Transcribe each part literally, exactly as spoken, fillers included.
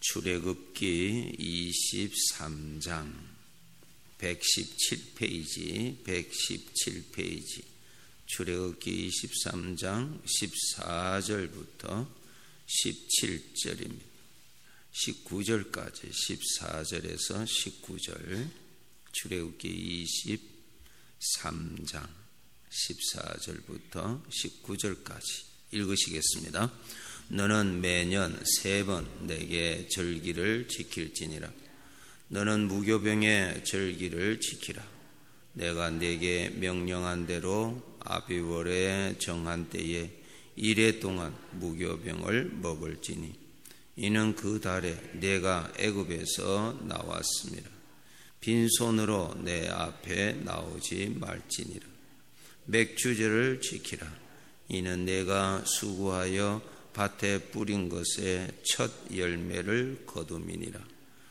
출애굽기 이십삼 장 백십칠 페이지 백십칠 페이지 출애굽기 이십삼 장 십사 절부터 십칠 절입니다. 십구 절까지 십사 절에서 십구 절 출애굽기 이십삼 장 십사 절부터 십구 절까지 읽으시겠습니다. 너는 매년 세 번 내게 절기를 지킬지니라. 너는 무교병의 절기를 지키라. 내가 내게 명령한 대로 아비월에 정한 때에 이래 동안 무교병을 먹을지니 이는 그 달에 내가 애굽에서 나왔습니다. 빈손으로 내 앞에 나오지 말지니라. 맥주제를 지키라. 이는 내가 수고하여 밭에 뿌린 것의 첫 열매를 거둠이니라.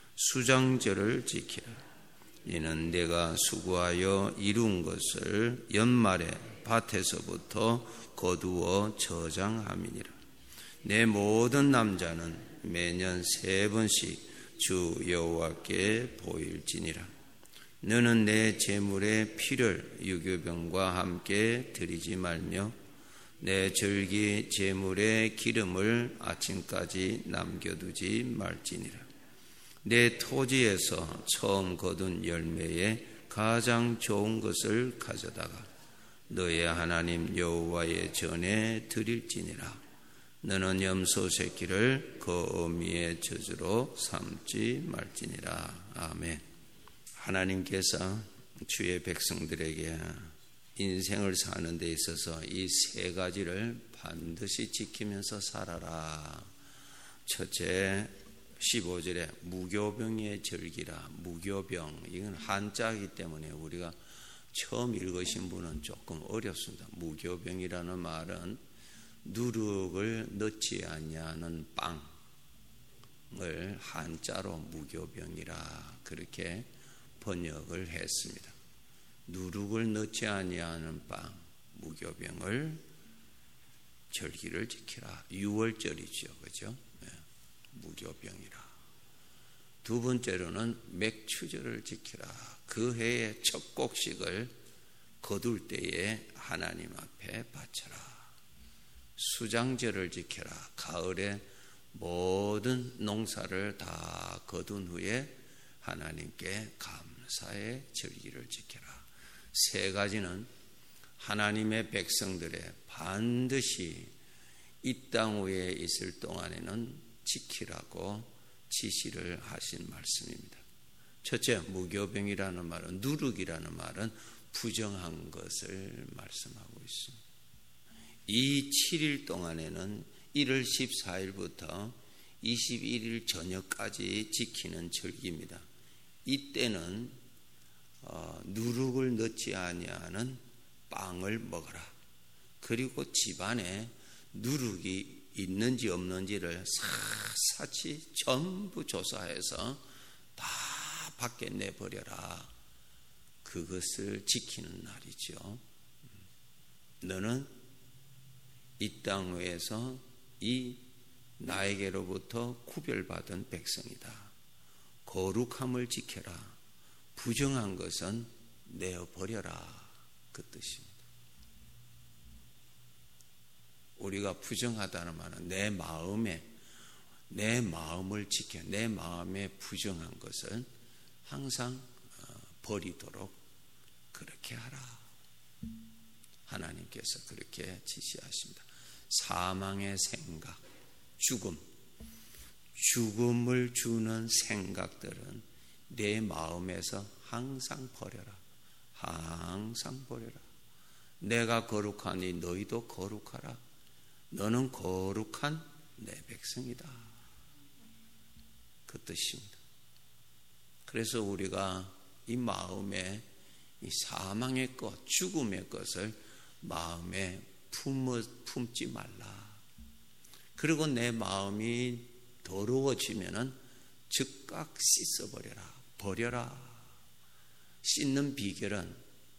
수장절을 지키라. 이는 내가 수고하여 이룬 것을 연말에 밭에서부터 거두어 저장함이니라. 내 모든 남자는 매년 세 번씩 주 여호와께 보일지니라. 너는 내 제물의 피를 유교병과 함께 드리지 말며 내 절기 제물의 기름을 아침까지 남겨두지 말지니라. 내 토지에서 처음 거둔 열매에 가장 좋은 것을 가져다가 너의 하나님 여호와의 전에 드릴지니라. 너는 염소 새끼를 그 어미의 젖으로 삼지 말지니라. 아멘. 하나님께서 주의 백성들에게 인생을 사는 데 있어서 이 세 가지를 반드시 지키면서 살아라. 첫째, 십오 절에 무교병의 절기라. 무교병, 이건 한자이기 때문에 우리가 처음 읽으신 분은 조금 어렵습니다. 무교병이라는 말은 누룩을 넣지 아니하는 빵을 한자로 무교병이라 그렇게 번역을 했습니다. 누룩을 넣지 아니하는 빵, 무교병을 절기를 지키라. 유월절이죠, 그죠? 네, 무교병이라. 두 번째로는 맥추절을 지키라. 그 해의 첫 곡식을 거둘 때에 하나님 앞에 바쳐라. 수장절을 지켜라. 가을에 모든 농사를 다 거둔 후에 하나님께 감사의 절기를 지켜라. 세 가지는 하나님의 백성들의 반드시 이 땅 위에 있을 동안에는 지키라고 지시를 하신 말씀입니다. 첫째, 무교병이라는 말은, 누룩이라는 말은 부정한 것을 말씀하고 있습니다. 이 칠 일 동안에는 일월 십사 일부터 이십일 일 저녁까지 지키는 절기입니다. 이때는 어, 누룩을 넣지 아니하는 빵을 먹어라. 그리고 집안에 누룩이 있는지 없는지를 샅샅이 전부 조사해서 다 밖에 내버려라. 그것을 지키는 날이죠. 너는 이 땅 위에서 이 나에게로부터 구별받은 백성이다. 거룩함을 지켜라. 부정한 것은 내어버려라. 그 뜻입니다. 우리가 부정하다는 말은 내 마음에, 내 마음을 지켜, 내 마음에 부정한 것을 항상 버리도록 그렇게 하라. 하나님께서 그렇게 지시하십니다. 사망의 생각, 죽음, 죽음을 주는 생각들은 내 마음에서 항상 버려라. 항상 버려라. 내가 거룩하니 너희도 거룩하라. 너는 거룩한 내 백성이다. 그 뜻입니다. 그래서 우리가 이 마음에 이 사망의 것, 죽음의 것을 마음에 품어, 품지 말라. 그리고 내 마음이 더러워지면은 즉각 씻어버려라. 버려라. 씻는 비결은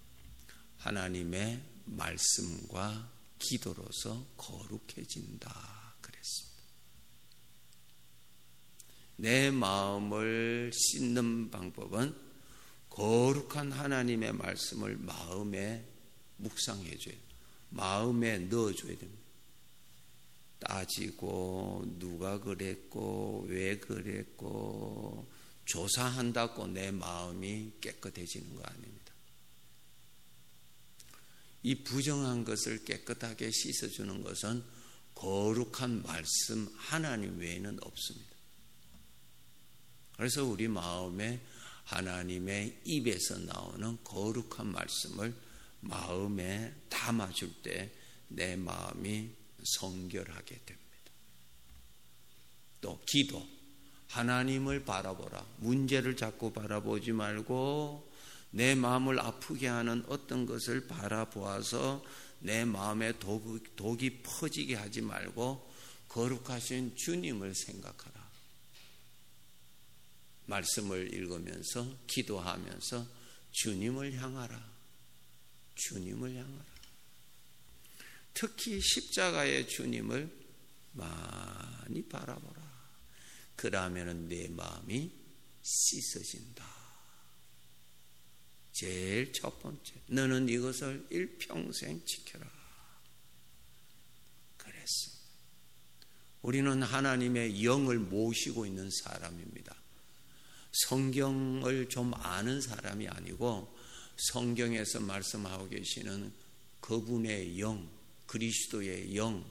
하나님의 말씀과 기도로서 거룩해진다 그랬습니다. 내 마음을 씻는 방법은 거룩한 하나님의 말씀을 마음에 묵상해 줘요. 마음에 넣어 줘야 됩니다. 따지고 누가 그랬고 왜 그랬고 조사한다고 내 마음이 깨끗해지는 거 아닙니다. 이 부정한 것을 깨끗하게 씻어주는 것은 거룩한 말씀 하나님 외에는 없습니다. 그래서 우리 마음에 하나님의 입에서 나오는 거룩한 말씀을 마음에 담아줄 때 내 마음이 성결하게 됩니다. 또 기도, 하나님을 바라보라. 문제를 자꾸 바라보지 말고 내 마음을 아프게 하는 어떤 것을 바라보아서 내 마음에 독이, 독이 퍼지게 하지 말고 거룩하신 주님을 생각하라. 말씀을 읽으면서 기도하면서 주님을 향하라. 주님을 향하라. 특히 십자가의 주님을 많이 바라보라. 그러면 내 마음이 씻어진다. 제일 첫 번째, 너는 이것을 일평생 지켜라. 그랬습니다. 우리는 하나님의 영을 모시고 있는 사람입니다. 성경을 좀 아는 사람이 아니고 성경에서 말씀하고 계시는 그분의 영, 그리스도의 영,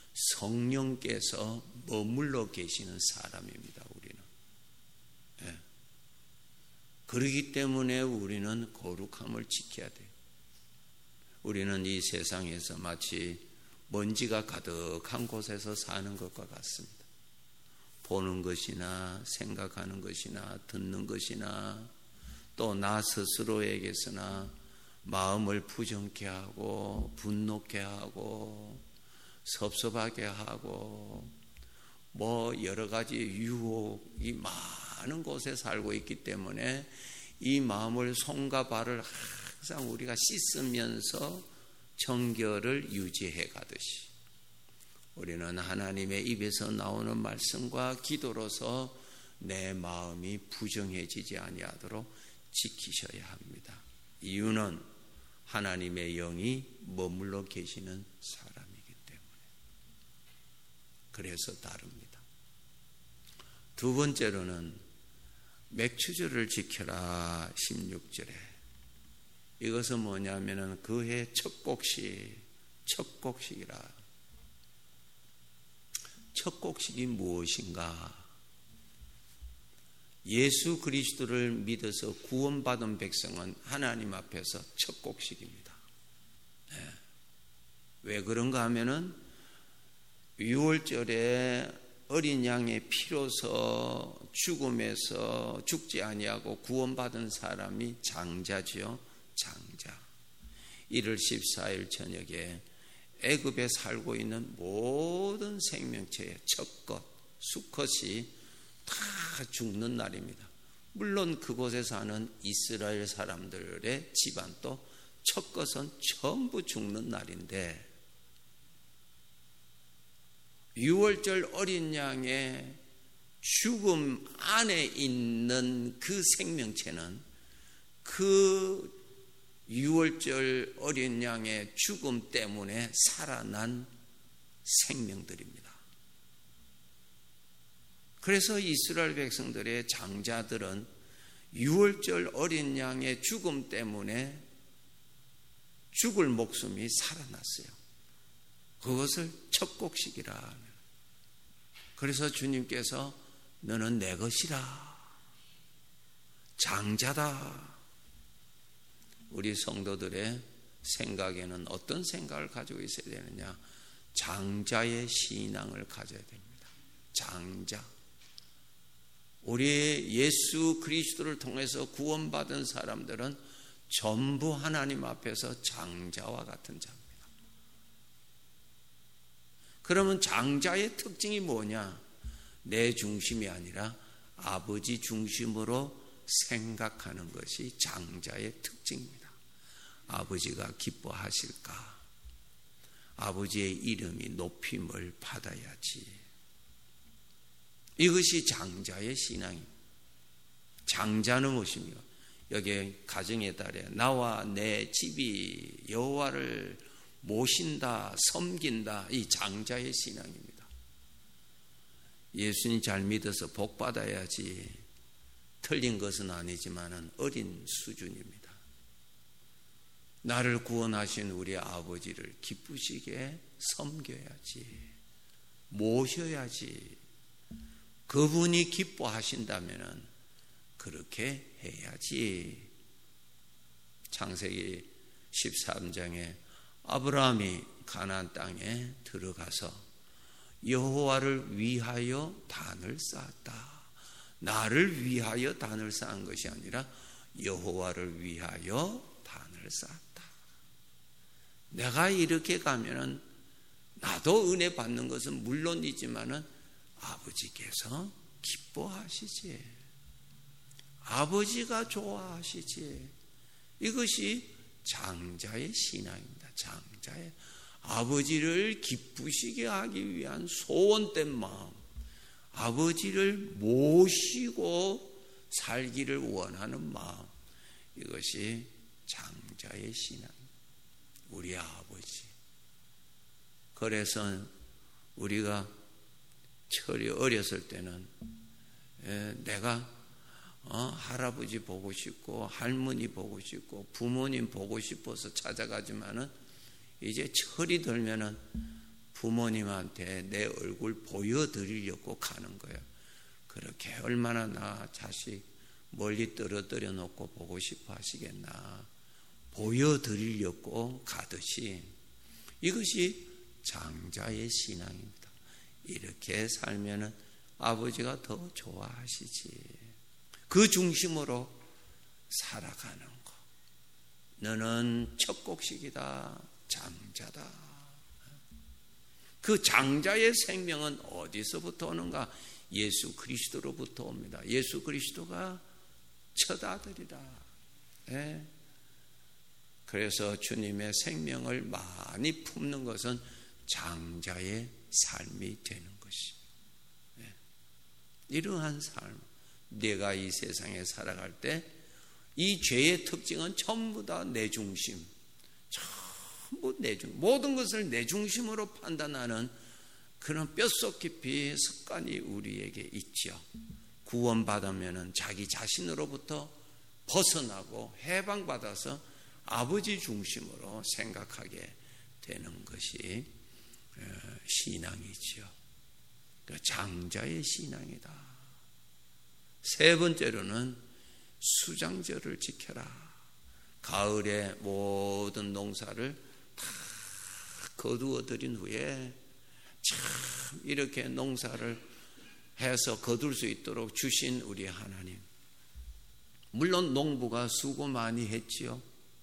성령께서 머물러 계시는 사람입니다. 우리는. 네. 그렇기 때문에 우리는 거룩함을 지켜야 돼요. 우리는 이 세상에서 마치 먼지가 가득한 곳에서 사는 것과 같습니다. 보는 것이나 생각하는 것이나 듣는 것이나 또 나 스스로에게서나 마음을 부정케 하고 분노케 하고 섭섭하게 하고 뭐 여러 가지 유혹이 많은 곳에 살고 있기 때문에 이 마음을 손과 발을 항상 우리가 씻으면서 정결을 유지해 가듯이 우리는 하나님의 입에서 나오는 말씀과 기도로서 내 마음이 부정해지지 아니하도록 지키셔야 합니다. 이유는 하나님의 영이 머물러 계시는 사람이기 때문에. 그래서 다릅니다. 두 번째로는 맥추절을 지켜라. 십육 절에 이것은 뭐냐면은 그해 첫 곡식, 첫 곡식이라. 첫 곡식이 무엇인가? 예수 그리스도를 믿어서 구원받은 백성은 하나님 앞에서 첫 곡식입니다. 네. 왜 그런가 하면은 유월절에 어린 양의 피로서 죽음에서 죽지 아니하고 구원받은 사람이 장자지요. 장자. 일월 십사일 저녁에 애굽에 살고 있는 모든 생명체의 첫것, 수컷이 다 죽는 날입니다. 물론 그곳에 사는 이스라엘 사람들의 집안도 첫것은 전부 죽는 날인데 유월절 어린 양의 죽음 안에 있는 그 생명체는 그 유월절 어린 양의 죽음 때문에 살아난 생명들입니다. 그래서 이스라엘 백성들의 장자들은 유월절 어린 양의 죽음 때문에 죽을 목숨이 살아났어요. 그것을 첫 곡식이라. 그래서 주님께서 너는 내 것이라. 장자다. 우리 성도들의 생각에는 어떤 생각을 가지고 있어야 되느냐? 장자의 신앙을 가져야 됩니다. 장자. 우리 예수 그리스도를 통해서 구원받은 사람들은 전부 하나님 앞에서 장자와 같은 자입니다. 그러면 장자의 특징이 뭐냐? 내 중심이 아니라 아버지 중심으로 생각하는 것이 장자의 특징입니다. 아버지가 기뻐하실까? 아버지의 이름이 높임을 받아야지. 이것이 장자의 신앙입니다. 장자는 무엇입니까? 여기 가정의 달에 나와 내 집이 여호와를 모신다, 섬긴다, 이 장자의 신앙입니다. 예수님 잘 믿어서 복 받아야지 틀린 것은 아니지만은 어린 수준입니다. 나를 구원하신 우리 아버지를 기쁘시게 섬겨야지, 모셔야지. 그분이 기뻐하신다면은 그렇게 해야지. 창세기 십삼 장에 아브라함이 가나안 땅에 들어가서 여호와를 위하여 단을 쌓았다. 나를 위하여 단을 쌓은 것이 아니라 여호와를 위하여 단을 쌓았다. 내가 이렇게 가면은 나도 은혜 받는 것은 물론이지만은 아버지께서 기뻐하시지. 아버지가 좋아하시지. 이것이 장자의 신앙입니다. 장자의 아버지를 기쁘시게 하기 위한 소원된 마음, 아버지를 모시고 살기를 원하는 마음, 이것이 장자의 신앙. 우리 아버지. 그래서 우리가 철이 어렸을 때는 내가 어, 할아버지 보고 싶고 할머니 보고 싶고 부모님 보고 싶어서 찾아가지만은 이제 철이 들면은 부모님한테 내 얼굴 보여드리려고 가는 거예요. 그렇게 얼마나 나 자식 멀리 떨어뜨려 놓고 보고 싶어 하시겠나. 보여드리려고 가듯이 이것이 장자의 신앙입니다. 이렇게 살면은 아버지가 더 좋아하시지. 그 중심으로 살아가는 것. 너는 첫 곡식이다. 장자다. 그 장자의 생명은 어디서부터 오는가? 예수 그리스도로부터 옵니다. 예수 그리스도가 첫 아들이다. 네. 그래서 주님의 생명을 많이 품는 것은 장자의 삶이 되는 것입니다. 네. 이러한 삶, 내가 이 세상에 살아갈 때 이 죄의 특징은 전부 다 내 중심, 전부 내 중심, 모든 것을 내 중심으로 판단하는 그런 뼛속 깊이 습관이 우리에게 있죠. 구원받으면 자기 자신으로부터 벗어나고 해방받아서 아버지 중심으로 생각하게 되는 것이 신앙이지요. 장자의 신앙이다. 세 번째로는 수장절을 지켜라. 가을에 모든 농사를 다 거두어 들인 후에 참 이렇게 농사를 해서 거둘 수 있도록 주신 우리 하나님. 물론 농부가 수고 많이 했지요.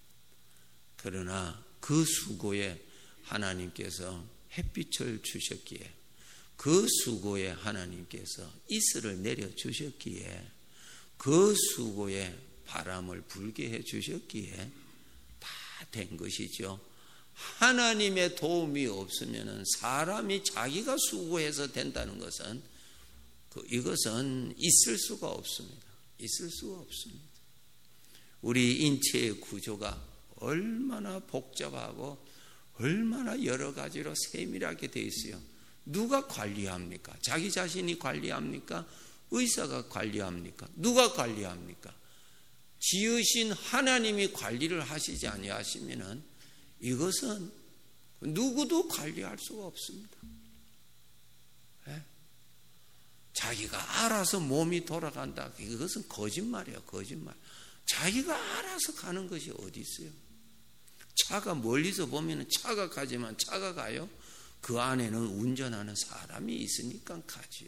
그러나 그 수고에 하나님께서 햇빛을 주셨기에, 그 수고에 하나님께서 이슬을 내려주셨기에, 그 수고에 바람을 불게 해주셨기에 다 된 것이죠. 하나님의 도움이 없으면 사람이 자기가 수고해서 된다는 것은 그 이것은 있을 수가 없습니다. 있을 수가 없습니다. 우리 인체의 구조가 얼마나 복잡하고 얼마나 여러 가지로 세밀하게 되어 있어요. 누가 관리합니까? 자기 자신이 관리합니까? 의사가 관리합니까? 누가 관리합니까? 지으신 하나님이 관리를 하시지 아니하시면은 이것은 누구도 관리할 수가 없습니다. 네? 자기가 알아서 몸이 돌아간다. 이것은 거짓말이에요. 거짓말. 자기가 알아서 가는 것이 어디 있어요? 차가 멀리서 보면 차가 가지만 차가 가요. 그 안에는 운전하는 사람이 있으니까 가지요.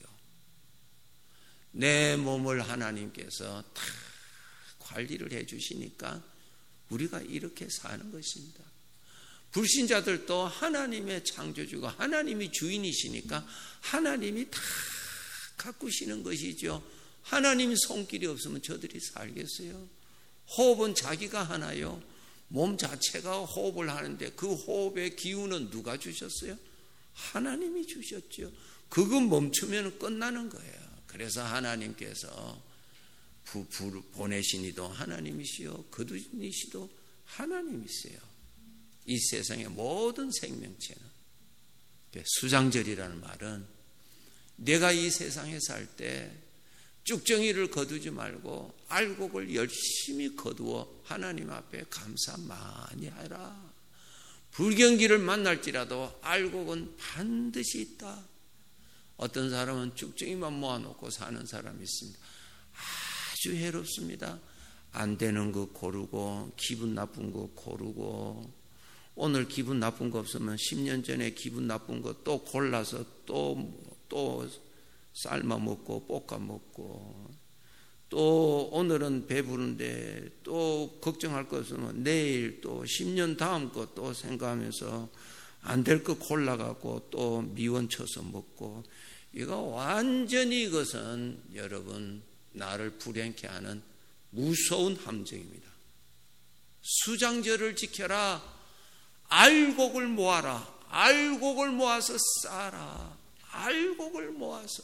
내 몸을 하나님께서 다 관리를 해 주시니까 우리가 이렇게 사는 것입니다. 불신자들도 하나님의 창조주가 하나님이 주인이시니까 하나님이 다 가꾸시는 것이죠. 하나님이 손길이 없으면 저들이 살겠어요? 호흡은 자기가 하나요? 몸 자체가 호흡을 하는데 그 호흡의 기운은 누가 주셨어요? 하나님이 주셨죠. 그거 멈추면 끝나는 거예요. 그래서 하나님께서 부, 부, 보내신 이도 하나님이시요 거두신 이시도 하나님이세요. 이 세상의 모든 생명체는, 수장절이라는 말은 내가 이 세상에 살 때 쭉정이를 거두지 말고 알곡을 열심히 거두어 하나님 앞에 감사 많이 하라. 불경기를 만날지라도 알곡은 반드시 있다. 어떤 사람은 쭉정이만 모아놓고 사는 사람이 있습니다. 아주 해롭습니다. 안 되는 거 고르고 기분 나쁜 거 고르고, 오늘 기분 나쁜 거 없으면 십 년 전에 기분 나쁜 거 또 골라서 또 또 삶아 먹고 볶아 먹고, 또 오늘은 배부른데 또 걱정할 거 없으면 내일 또 십 년 다음 거 또 생각하면서 안 될 거 골라갖고 또 미원 쳐서 먹고, 이거 완전히 이것은 여러분 나를 불행케 하는 무서운 함정입니다. 수장절을 지켜라. 알곡을 모아라. 알곡을 모아서 쌓아라. 알곡을 모아서.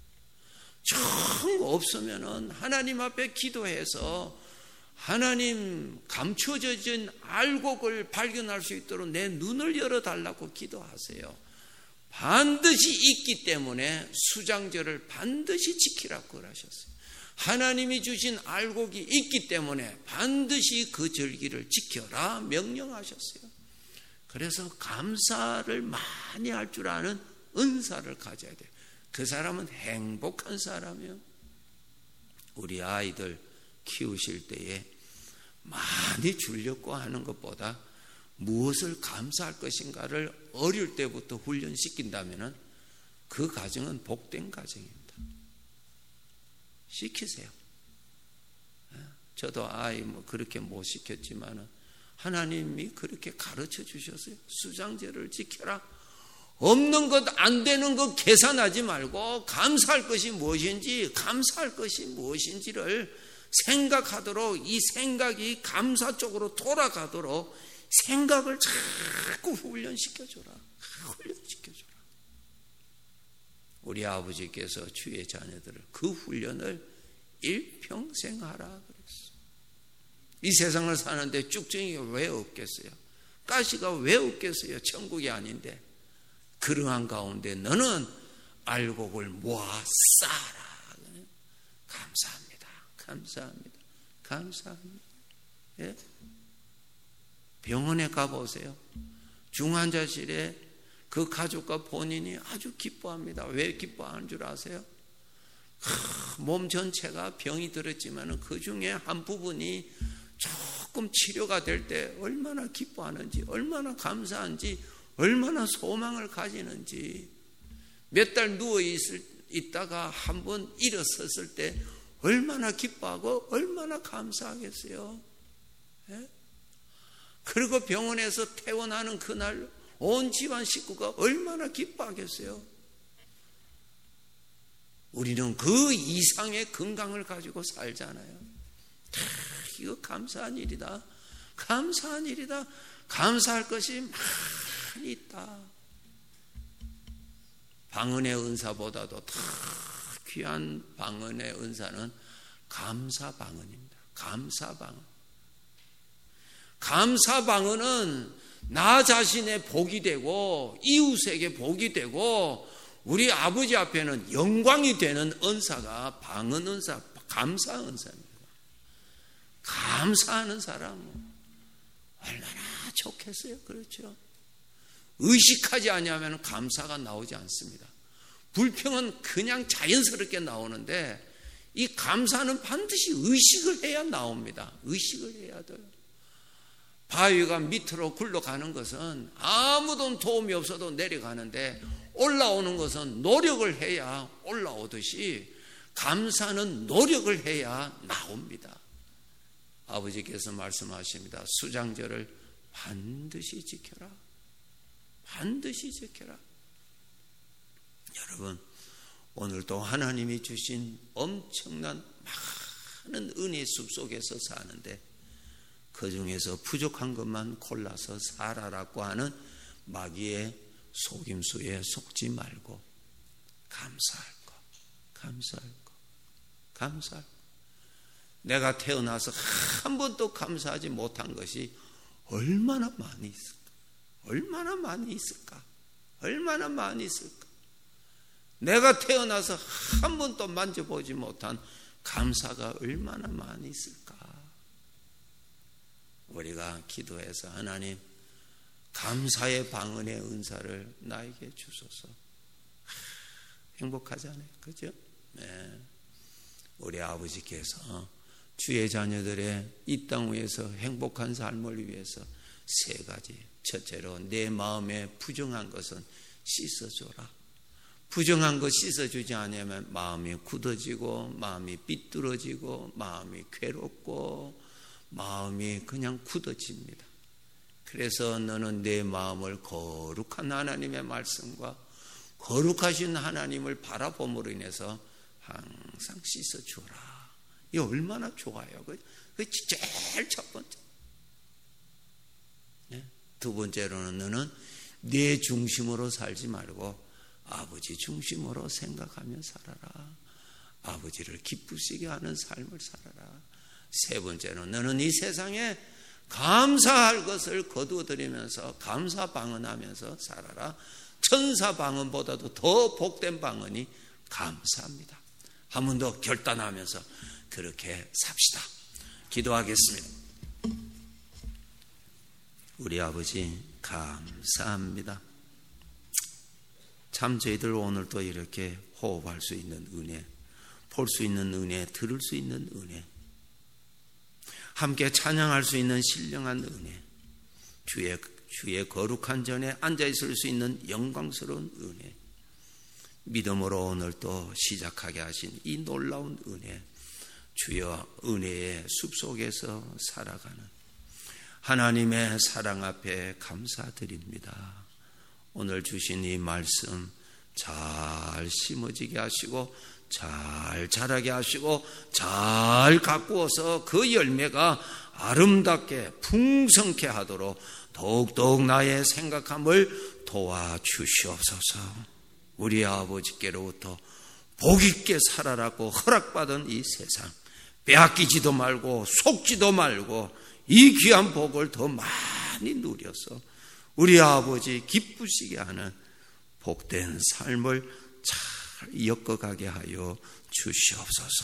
정 없으면은 하나님 앞에 기도해서 하나님 감춰진 알곡을 발견할 수 있도록 내 눈을 열어달라고 기도하세요. 반드시 있기 때문에 수장절을 반드시 지키라고 그러셨어요. 하나님이 주신 알곡이 있기 때문에 반드시 그 절기를 지켜라 명령하셨어요. 그래서 감사를 많이 할 줄 아는 은사를 가져야 돼요. 그 사람은 행복한 사람이요. 우리 아이들 키우실 때에 많이 주려고 하는 것보다 무엇을 감사할 것인가를 어릴 때부터 훈련시킨다면 그 가정은 복된 가정입니다. 시키세요. 저도 아이 뭐 그렇게 못 시켰지만 하나님이 그렇게 가르쳐 주셨어요. 수장절을 지켜라. 없는 것, 안 되는 것 계산하지 말고 감사할 것이 무엇인지, 감사할 것이 무엇인지를 생각하도록, 이 생각이 감사 쪽으로 돌아가도록 생각을 자꾸 훈련시켜줘라. 훈련시켜줘라. 우리 아버지께서 주의 자녀들을 그 훈련을 일평생 하라 그랬어. 이 세상을 사는데 쭉정이가 왜 없겠어요? 가시가 왜 없겠어요? 천국이 아닌데. 그러한 가운데 너는 알곡을 모아 쌓아라. 감사합니다. 감사합니다. 감사합니다. 예? 병원에 가보세요. 중환자실에 그 가족과 본인이 아주 기뻐합니다. 왜 기뻐하는 줄 아세요? 몸 전체가 병이 들었지만 그 중에 한 부분이 조금 치료가 될 때 얼마나 기뻐하는지, 얼마나 감사한지, 얼마나 소망을 가지는지. 몇 달 누워 있을, 있다가 한번 일어섰을 때 얼마나 기뻐하고 얼마나 감사하겠어요. 예? 그리고 병원에서 퇴원하는 그날 온 집안 식구가 얼마나 기뻐하겠어요. 우리는 그 이상의 건강을 가지고 살잖아요. 이거 감사한 일이다. 감사한 일이다. 감사할 것이 많이 있다. 방언의 은사보다도 더 귀한 방언의 은사는 감사 방언입니다. 감사 방언. 감사 방언은 나 자신의 복이 되고 이웃에게 복이 되고 우리 아버지 앞에는 영광이 되는 은사가 방언 은사, 감사 은사입니다. 감사하는 사람은 얼마나 좋겠어요. 그렇죠? 의식하지 않으면 감사가 나오지 않습니다. 불평은 그냥 자연스럽게 나오는데 이 감사는 반드시 의식을 해야 나옵니다. 의식을 해야 돼요. 바위가 밑으로 굴러가는 것은 아무도 도움이 없어도 내려가는데 올라오는 것은 노력을 해야 올라오듯이 감사는 노력을 해야 나옵니다. 아버지께서 말씀하십니다. 수장절을 반드시 지켜라. 반드시 지켜라. 여러분, 오늘도 하나님이 주신 엄청난 많은 은혜의 숲속에서 사는데 그 중에서 부족한 것만 골라서 살아라고 하는 마귀의 속임수에 속지 말고 감사할 것, 감사할 것, 감사할 것. 내가 태어나서 한 번도 감사하지 못한 것이 얼마나 많이 있을까? 얼마나 많이 있을까? 얼마나 많이 있을까? 내가 태어나서 한 번도 만져보지 못한 감사가 얼마나 많이 있을까? 우리가 기도해서 하나님 감사의 방언의 은사를 나에게 주소서. 행복하잖아요, 그죠? 네. 우리 아버지께서 주의 자녀들의 이 땅 위에서 행복한 삶을 위해서 세 가지. 첫째로 내 마음에 부정한 것은 씻어줘라. 부정한 것 씻어주지 않으면 마음이 굳어지고 마음이 삐뚤어지고 마음이 괴롭고 마음이 그냥 굳어집니다. 그래서 너는 내 마음을 거룩한 하나님의 말씀과 거룩하신 하나님을 바라봄으로 인해서 항상 씻어주라. 이 얼마나 좋아요. 그게 제일 첫 번째. 네? 두 번째로는 너는 내 중심으로 살지 말고 아버지 중심으로 생각하며 살아라. 아버지를 기쁘시게 하는 삶을 살아라. 세 번째는 너는 이 세상에 감사할 것을 거두어들이면서 감사 방언하면서 살아라. 천사 방언보다도 더 복된 방언이 감사합니다. 한 번 더 결단하면서 그렇게 삽시다. 기도하겠습니다. 우리 아버지 감사합니다. 참 저희들 오늘도 이렇게 호흡할 수 있는 은혜, 볼 수 있는 은혜, 들을 수 있는 은혜, 함께 찬양할 수 있는 신령한 은혜, 주의, 주의 거룩한 전에 앉아있을 수 있는 영광스러운 은혜, 믿음으로 오늘 또 시작하게 하신 이 놀라운 은혜, 주여 은혜의 숲속에서 살아가는 하나님의 사랑 앞에 감사드립니다. 오늘 주신 이 말씀 잘 심어지게 하시고 잘 자라게 하시고 잘 가꾸어서 그 열매가 아름답게 풍성케 하도록 더욱더욱 나의 생각함을 도와주시옵소서. 우리 아버지께로부터 복 있게 살아라고 허락받은 이 세상 빼앗기지도 말고 속지도 말고 이 귀한 복을 더 많이 누려서 우리 아버지 기쁘시게 하는 복된 삶을 잘 엮어가게 하여 주시옵소서.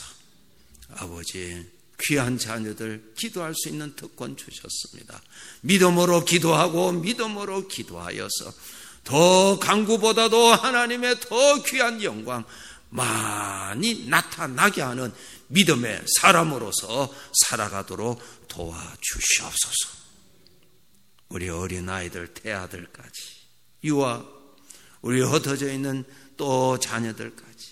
아버지 귀한 자녀들 기도할 수 있는 특권 주셨습니다. 믿음으로 기도하고 믿음으로 기도하여서 더 강구보다도 하나님의 더 귀한 영광 많이 나타나게 하는 믿음의 사람으로서 살아가도록 도와주시옵소서. 우리 어린아이들, 태아들까지, 유아, 우리 흩어져 있는 또 자녀들까지,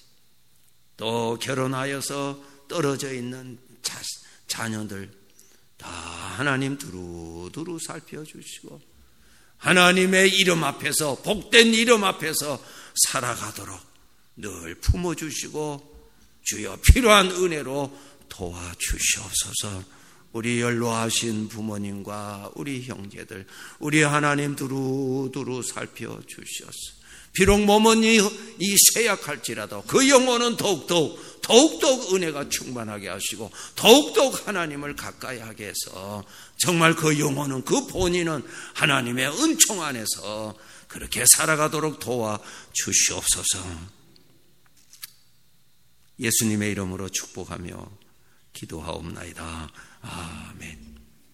또 결혼하여서 떨어져 있는 자, 자녀들 다 하나님 두루두루 살펴주시고 하나님의 이름 앞에서, 복된 이름 앞에서 살아가도록 늘 품어주시고 주여 필요한 은혜로 도와주시옵소서. 우리 연로하신 부모님과 우리 형제들, 우리 하나님 두루두루 살펴주시옵소서. 비록 몸은 이, 이 쇠약할지라도 그 영혼은 더욱더욱 더욱더욱 은혜가 충만하게 하시고 더욱더욱 하나님을 가까이 하게 해서 정말 그 영혼은, 그 본인은 하나님의 은총 안에서 그렇게 살아가도록 도와주시옵소서. 예수님의 이름으로 축복하며 기도하옵나이다. 아멘.